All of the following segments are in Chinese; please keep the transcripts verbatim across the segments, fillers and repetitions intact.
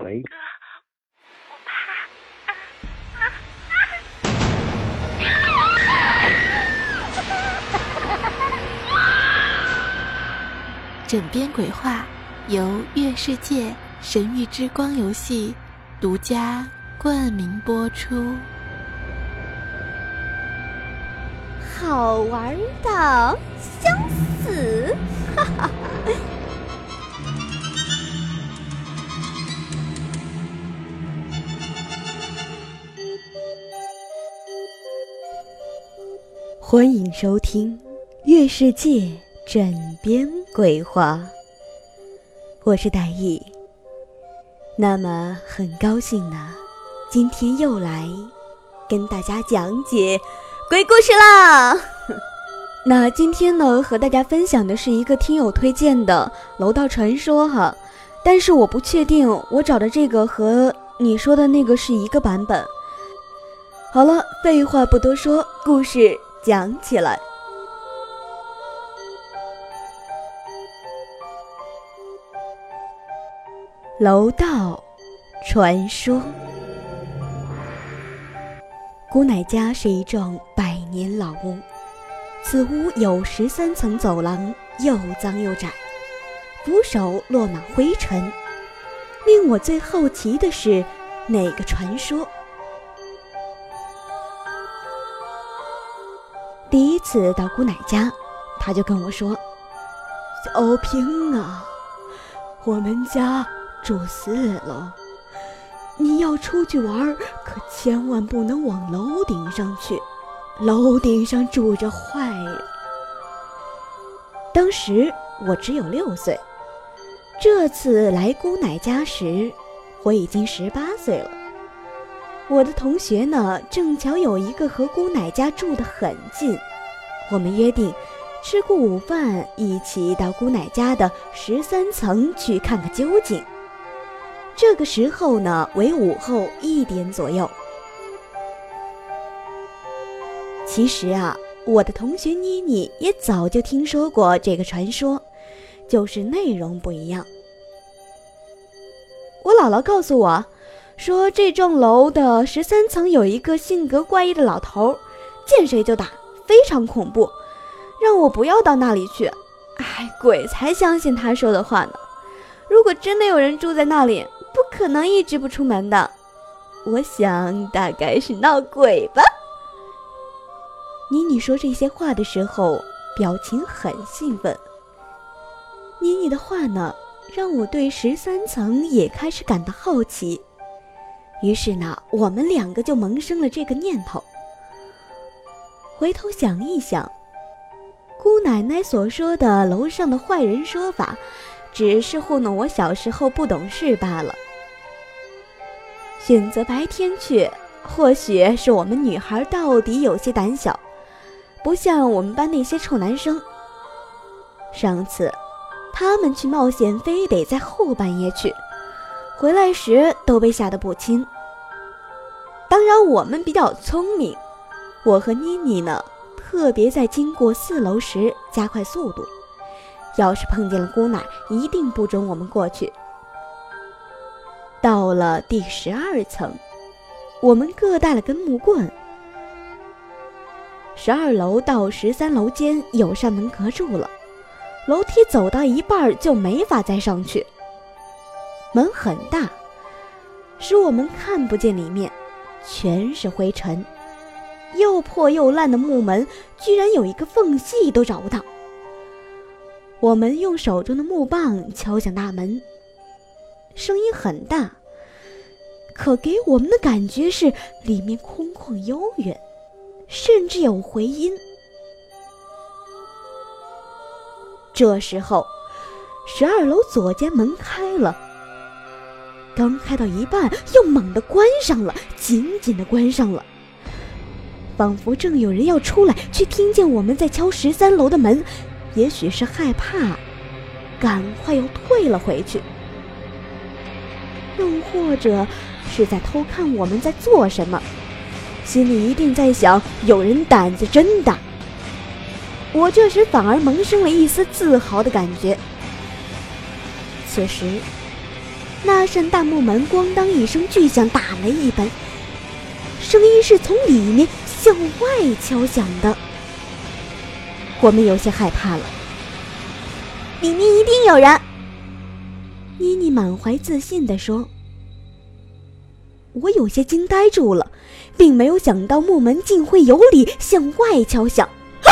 喂。 枕边鬼话由月世界神域之光游戏独家冠名播出。 好玩到想死，哈哈！欢迎收听月世界枕边鬼话，我是戴艺。那么很高兴呢，今天又来跟大家讲解鬼故事啦。那今天呢，和大家分享的是一个听友推荐的楼道传说哈，但是我不确定我找的这个和你说的那个是一个版本。好了，废话不多说，故事讲起来。楼道传说。姑奶家是一幢百年老屋，此屋有十三层走廊，又脏又窄，扶手落满灰尘。令我最好奇的是那个传说。第一次到姑奶家，她就跟我说：“小平啊，我们家住四楼，你要出去玩，可千万不能往楼顶上去，楼顶上住着坏人。”当时我只有六岁，这次来姑奶家时，我已经十八岁了。我的同学呢，正巧有一个和姑奶家住得很近，我们约定吃过午饭一起到姑奶家的十三层去看个究竟。这个时候呢，为午后一点左右。其实啊，我的同学妮妮也早就听说过这个传说，就是内容不一样。我姥姥告诉我说，这幢楼的十三层有一个性格怪异的老头，见谁就打，非常恐怖，让我不要到那里去。哎，鬼才相信他说的话呢。如果真的有人住在那里，不可能一直不出门的。我想大概是闹鬼吧。妮妮说这些话的时候，表情很兴奋。妮妮的话呢，让我对十三层也开始感到好奇。于是呢，我们两个就萌生了这个念头。回头想一想，姑奶奶所说的楼上的坏人说法，只是糊弄我小时候不懂事罢了。选择白天去，或许是我们女孩到底有些胆小，不像我们班那些臭男生。上次他们去冒险非得在后半夜去，回来时都被吓得不轻。当然我们比较聪明，我和妮妮呢，特别在经过四楼时加快速度，要是碰见了姑奶，一定不准我们过去。到了第十二层，我们各带了根木棍。十二楼到十三楼间有扇门隔住了，楼梯走到一半就没法再上去。门很大，使我们看不见里面，全是灰尘。又破又烂的木门，居然有一个缝隙都找不到。我们用手中的木棒敲响大门，声音很大，可给我们的感觉是里面空旷悠远，甚至有回音。这时候，十二楼左间门开了，刚开到一半，又猛地关上了，紧紧地关上了。仿佛正有人要出来，却听见我们在敲十三楼的门，也许是害怕，赶快又退了回去，又或者是在偷看我们在做什么，心里一定在想，有人胆子真大。我这时反而萌生了一丝自豪的感觉。此时那扇大木门咣当一声巨响，打雷一般，声音是从里面向外敲响的。我们有些害怕了。里面一定有人，妮妮满怀自信地说。我有些惊呆住了，并没有想到木门竟会有理向外敲响。啊！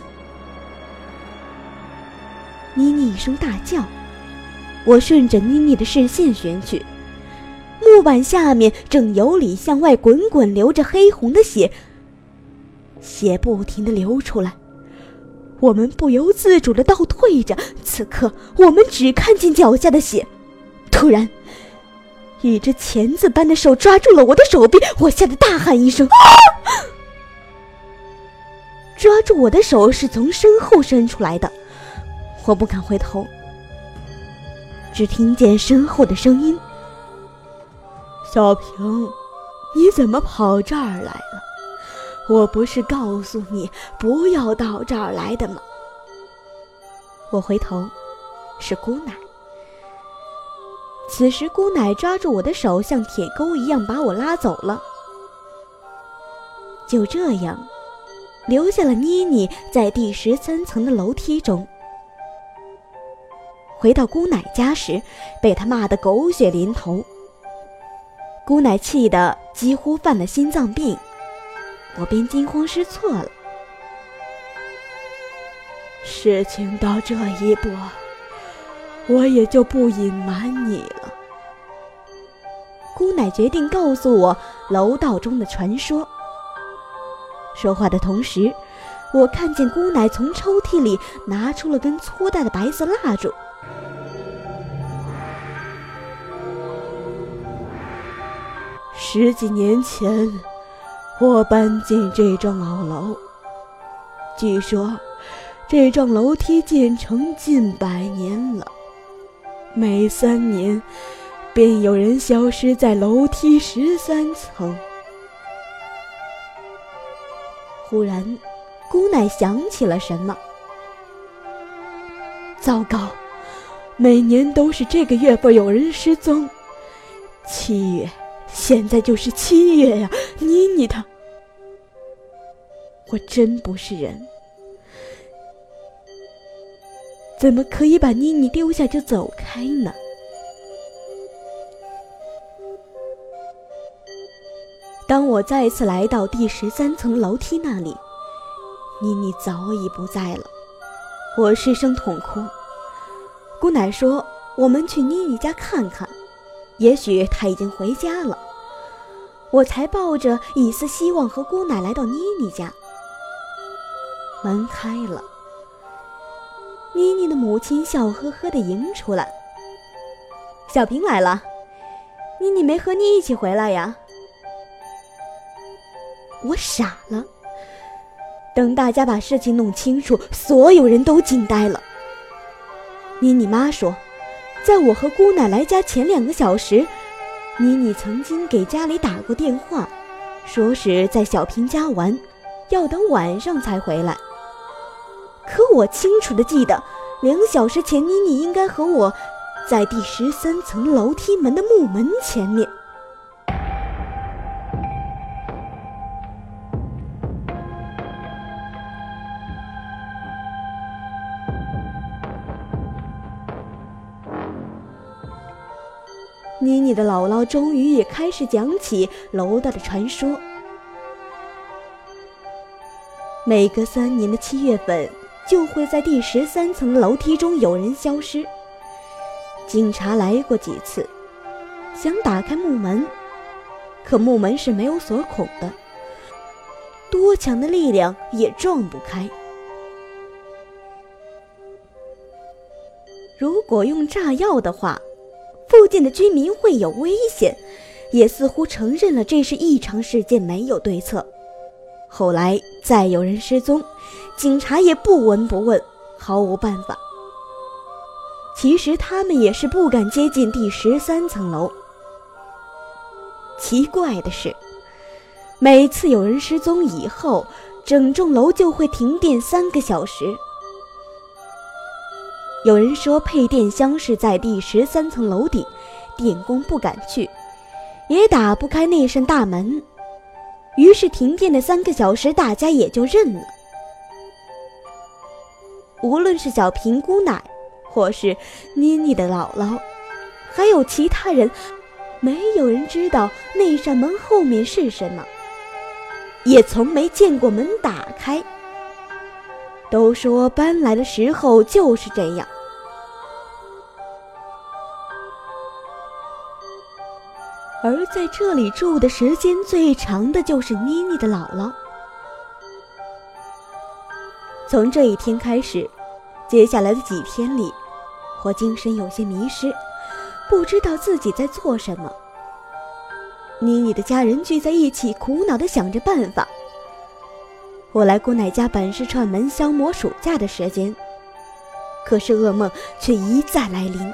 妮妮一声大叫，我顺着妮妮的视线寻去，木板下面正有理向外滚滚流着黑红的血，血不停地流出来，我们不由自主地倒退着。此刻我们只看见脚下的血，突然一只钳子般的手抓住了我的手臂，我吓得大喊一声啊！抓住我的手是从身后伸出来的，我不敢回头，只听见身后的声音：小平，你怎么跑这儿来了？我不是告诉你不要到这儿来的吗？我回头，是姑奶。此时姑奶抓住我的手，像铁钩一样把我拉走了。就这样，留下了妮妮在第十三层的楼梯中。回到姑奶家时，被她骂得狗血淋头。姑奶气得几乎犯了心脏病，我便惊慌失措了。事情到这一步，我也就不隐瞒你了。姑奶决定告诉我楼道中的传说。说话的同时，我看见姑奶从抽屉里拿出了根粗大的白色蜡烛。十几年前，我搬进这幢老楼。据说，这幢楼梯建成近百年了，每三年便有人消失在楼梯十三层。忽然，姑奶想起了什么。糟糕，每年都是这个月份有人失踪。七月，现在就是七月呀！妮妮她，我真不是人，怎么可以把妮妮丢下就走开呢？当我再次来到第十三层楼梯那里，妮妮早已不在了。我失声痛哭。姑奶说我们去妮妮家看看，也许她已经回家了。我才抱着一丝希望和姑奶来到妮妮家。门开了，妮妮的母亲笑呵呵地迎出来。小平来了，妮妮没和你一起回来呀？我傻了。等大家把事情弄清楚，所有人都惊呆了。妮妮妈说，在我和姑奶来家前两个小时，妮妮曾经给家里打过电话，说是在小平家玩，要等晚上才回来。可我清楚地记得，两小时前妮妮应该和我在第十三层楼梯门的木门前面。妮妮的姥姥终于也开始讲起楼道的传说。每隔三年的七月份，就会在第十三层楼梯中有人消失。警察来过几次，想打开木门，可木门是没有锁孔的，多强的力量也撞不开。如果用炸药的话，附近的居民会有危险，也似乎承认了这是异常事件，没有对策。后来再有人失踪，警察也不闻不问，毫无办法。其实他们也是不敢接近第十三层楼。奇怪的是，每次有人失踪以后，整栋楼就会停电三个小时。有人说配电箱是在第十三层楼顶， 电工不敢去，也打不开那扇大门。于是停电的三个小时，大家也就认了。无论是小平姑奶，或是妮妮的姥姥，还有其他人，没有人知道那扇门后面是什么，也从没见过门打开。都说搬来的时候就是这样。而在这里住的时间最长的就是妮妮的姥姥。从这一天开始，接下来的几天里，我精神有些迷失，不知道自己在做什么。妮妮的家人聚在一起，苦恼地想着办法。我来姑奶家本是串门消磨暑假的时间，可是噩梦却一再来临。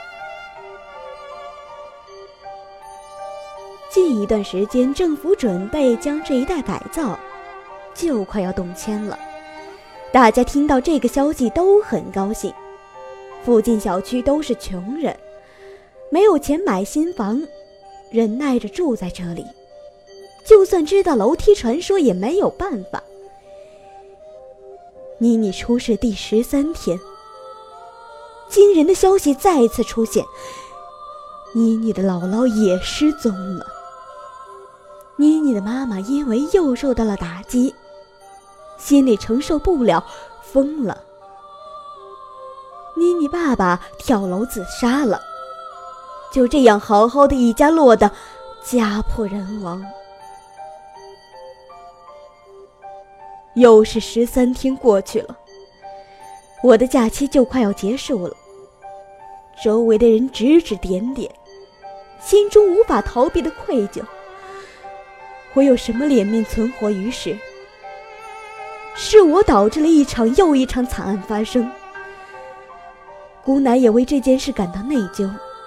近一段时间，政府准备将这一带改造，就快要动迁了。大家听到这个消息都很高兴。附近小区都是穷人，没有钱买新房，忍耐着住在这里。就算知道楼梯传说也没有办法。妮妮出事第十三天，惊人的消息再次出现，妮妮的姥姥也失踪了。妮妮的妈妈因为又受到了打击，心里承受不了，疯了。妮妮爸爸跳楼自杀了，就这样好好的一家落得家破人亡。又是十三天过去了，我的假期就快要结束了。周围的人指指点点，心中无法逃避的愧疚。我有什么脸面存活于世？是我导致了一场又一场惨案发生。姑奶也为这件事感到内疚。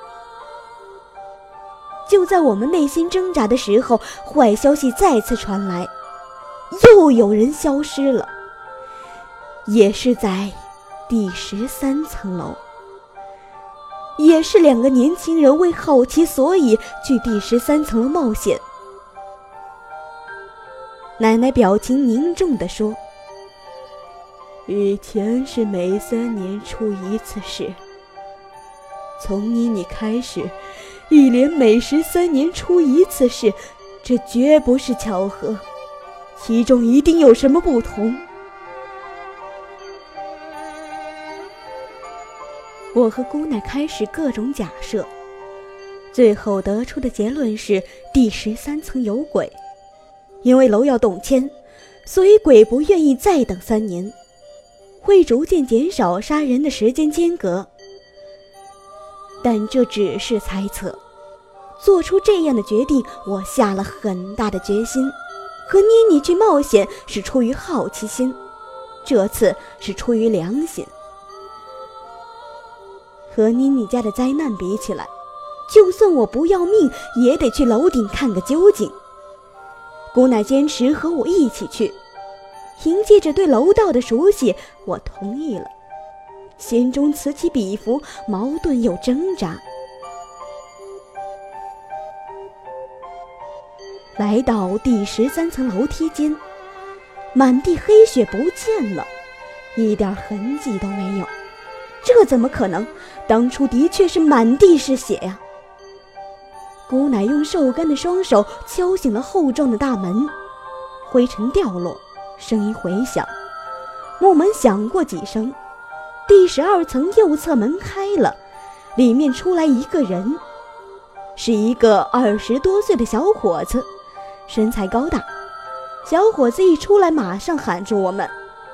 就在我们内心挣扎的时候，坏消息再次传来，又有人消失了，也是在第十三层楼，也是两个年轻人为好奇所以去第十三层楼冒险。奶奶表情凝重地说，以前是每三年出一次事，从妮妮开始，一连每十三年出一次事，这绝不是巧合，其中一定有什么不同。我和姑奶开始各种假设，最后得出的结论是第十三层有鬼。因为楼要动迁，所以鬼不愿意再等三年，会逐渐减少杀人的时间间隔。但这只是猜测，做出这样的决定，我下了很大的决心。和妮妮去冒险是出于好奇心，这次是出于良心。和妮妮家的灾难比起来，就算我不要命，也得去楼顶看个究竟。姑奶坚持和我一起去，凭借着对楼道的熟悉，我同意了。心中此起彼伏，矛盾又挣扎。来到第十三层楼梯间，满地黑血不见了，一点痕迹都没有。这怎么可能？当初的确是满地是血呀！姑奶用瘦干的双手敲醒了厚重的大门，灰尘掉落，声音回响。木门响过几声，第十二层右侧门开了，里面出来一个人，是一个二十多岁的小伙子，身材高大。小伙子一出来，马上喊住我们：“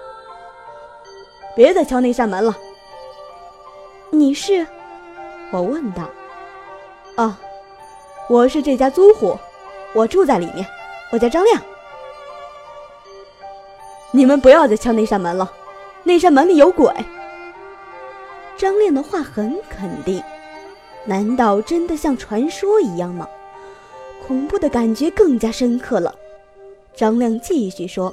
别再敲那扇门了。”“你是？”我问道。“啊。我是这家租户，我住在里面，我叫张亮。”“你们不要再敲那扇门了，那扇门里有鬼。”张亮的话很肯定，难道真的像传说一样吗？恐怖的感觉更加深刻了。张亮继续说：“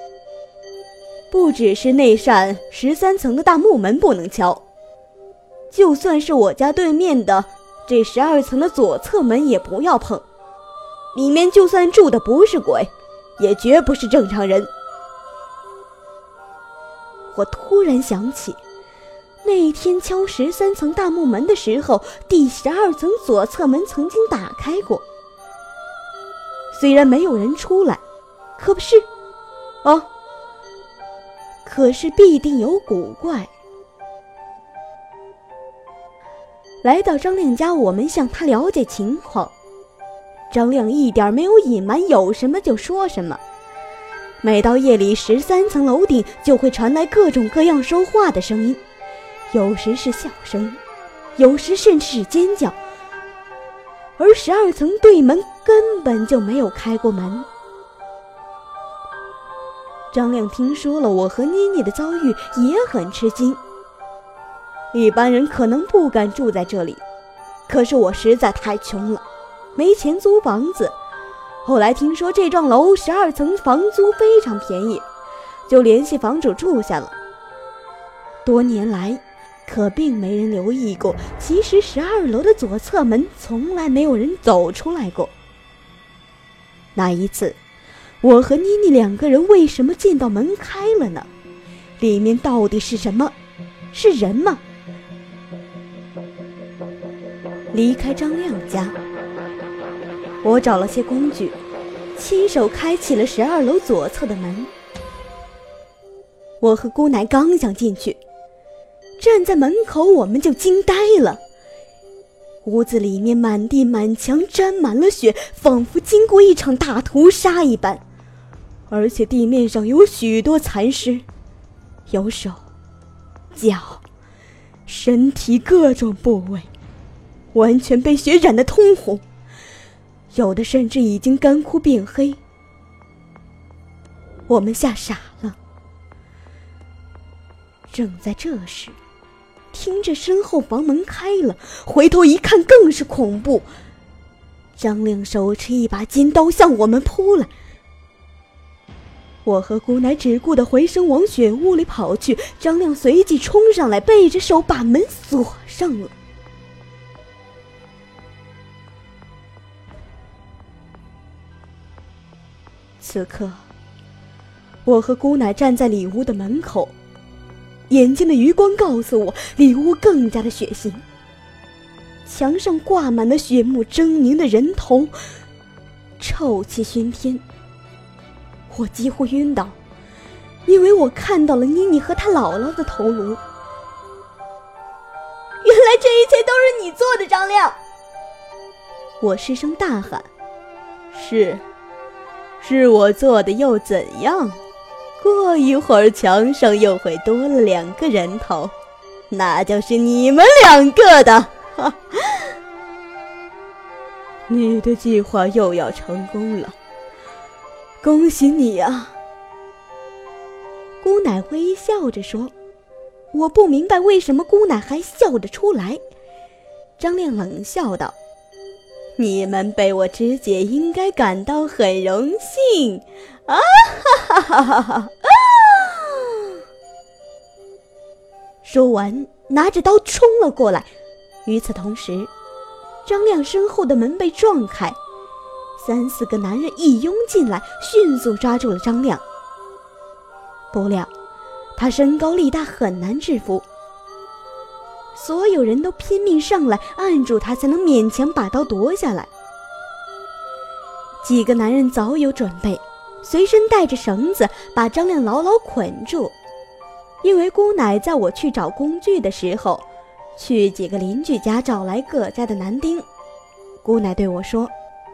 不只是那扇十三层的大木门不能敲， 就算是我家对面的这十二层的左侧门也不要碰，里面就算住的不是鬼，也绝不是正常人。我突然想起，那天敲十三层大木门的时候，第十二层左侧门曾经打开过。虽然没有人出来，可不是，哦，可是必定有古怪。来到张亮家，我们向他了解情况。张亮一点没有隐瞒，有什么就说什么。每到夜里，十三层楼顶就会传来各种各样说话的声音，有时是笑声，有时甚至是尖叫。而十二层对门根本就没有开过门。张亮听说了我和妮妮的遭遇，也很吃惊。一般人可能不敢住在这里，可是我实在太穷了，没钱租房子。后来听说这幢楼十二层房租非常便宜，就联系房主住下了。多年来，可并没人留意过，其实十二楼的左侧门从来没有人走出来过。那一次，我和妮妮两个人为什么见到门开了呢？里面到底是什么？是人吗？离开张亮家，我找了些工具，亲手开启了十二楼左侧的门。我和姑奶刚想进去，站在门口我们就惊呆了。屋子里面满地满墙沾满了血，仿佛经过一场大屠杀一般，而且地面上有许多残尸，有手、脚、身体各种部位完全被血染得通红，有的甚至已经干枯变黑。我们吓傻了。正在这时，听着身后房门开了，回头一看更是恐怖。张亮手持一把尖刀向我们扑来，我和姑奶只顾得回身往血屋里跑去，张亮随即冲上来，背着手把门锁上了。此刻，我和姑奶站在里屋的门口，眼睛的余光告诉我，里屋更加的血腥。墙上挂满了血目狰狞的人头，臭气熏天。我几乎晕倒，因为我看到了妮妮和她姥姥的头颅。原来这一切都是你做的，张亮！我失声大喊。是，是我做的又怎样？过一会儿墙上又会多了两个人头，那就是你们两个的。哈，你的计划又要成功了，恭喜你啊！姑奶微笑着说。我不明白为什么姑奶还笑得出来。张亮冷笑道：你们被我肢解应该感到很荣幸啊！哈哈哈哈哈！说完拿着刀冲了过来。与此同时，张亮身后的门被撞开，三四个男人一拥进来，迅速抓住了张亮。不料他身高力大，很难制服，所有人都拼命上来按住他，才能勉强把刀夺下来。几个男人早有准备，随身带着绳子把张亮牢牢捆住。因为姑奶在我去找工具的时候，去几个邻居家找来各家的男丁。姑奶对我说，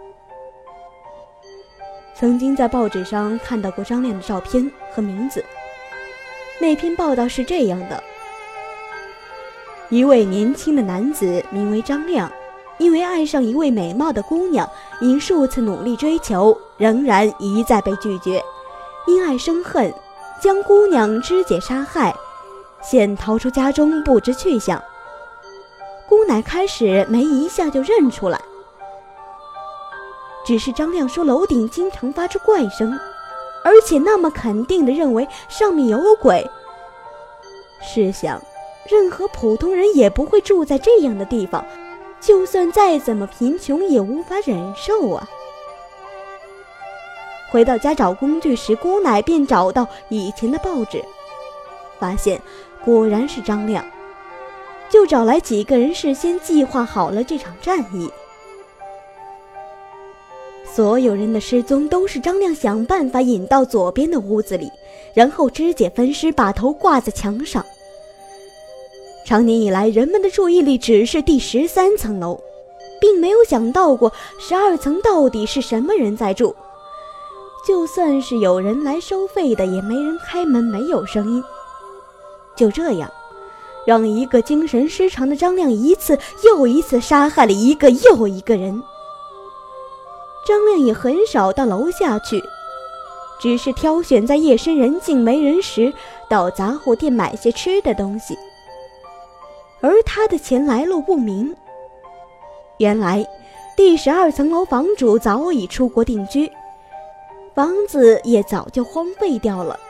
曾经在报纸上看到过张亮的照片和名字。那篇报道是这样的：一位年轻的男子名为张亮，因为爱上一位美貌的姑娘，因数次努力追求，仍然一再被拒绝，因爱生恨，将姑娘肢解杀害，现逃出家中不知去向。姑奶开始没一下就认出来，只是张亮说楼顶经常发出怪声，而且那么肯定地认为上面有鬼。试想， 任何普通人也不会住在这样的地方，就算再怎么贫穷也无法忍受啊。回到家找工具时，姑奶便找到以前的报纸，发现果然是张亮，就找来几个人事先计划好了这场战役。所有人的失踪都是张亮想办法引到左边的屋子里，然后肢解分尸，把头挂在墙上。长年以来，人们的注意力只是第十三层楼，并没有想到过十二层到底是什么人在住。就算是有人来收费的，也没人开门，没有声音。就这样，让一个精神失常的张亮一次又一次杀害了一个又一个人。张亮也很少到楼下去，只是挑选在夜深人静没人时到杂货店买些吃的东西。而他的钱来路不明，原来第十二层楼房主早已出国定居，房子也早就荒废掉了。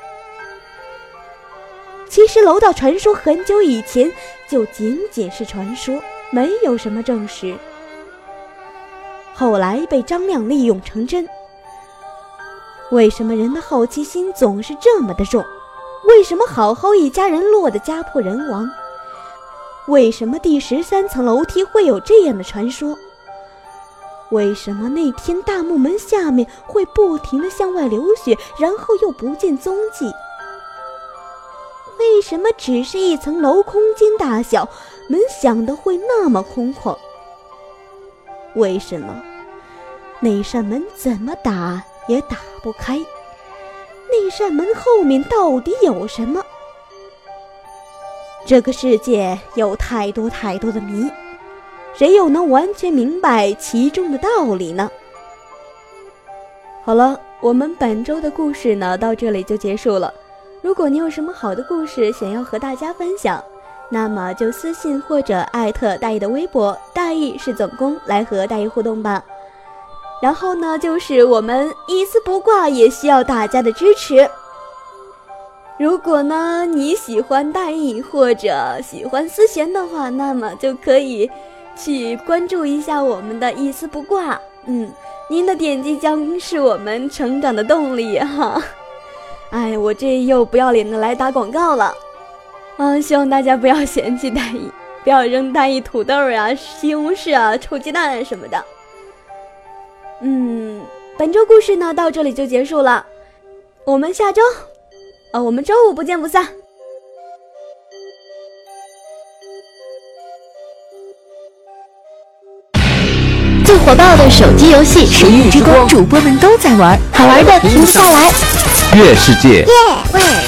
其实楼道传说很久以前就仅仅是传说，没有什么证实，后来被张亮利用成真。为什么人的好奇心总是这么的重？为什么好好一家人落得家破人亡？为什么第十三层楼梯会有这样的传说？为什么那天大木门下面会不停地向外流血，然后又不见踪迹？为什么只是一层楼，空间大小，门响的会那么空旷？为什么那扇门怎么打也打不开？那扇门后面到底有什么？这个世界有太多太多的谜，谁又能完全明白其中的道理呢？好了，我们本周的故事呢，到这里就结束了。如果你有什么好的故事想要和大家分享，那么就私信或者艾特大义的微博，大义是总工，来和大义互动吧。然后呢，就是我们一丝不挂也需要大家的支持。如果呢你喜欢大义或者喜欢思璇的话，那么就可以去关注一下我们的一丝不挂。嗯，您的点击将是我们成长的动力哈。哎，我这又不要脸的来打广告了。嗯，希望大家不要嫌弃大义，不要扔大义土豆啊、西红柿啊、臭鸡蛋什么的。嗯，本周故事呢到这里就结束了，我们下周呃，我们周五不见不散。 最火爆的手机游戏《神域之光》，主播们都在玩，好玩的停不下来。 月世界， yeah,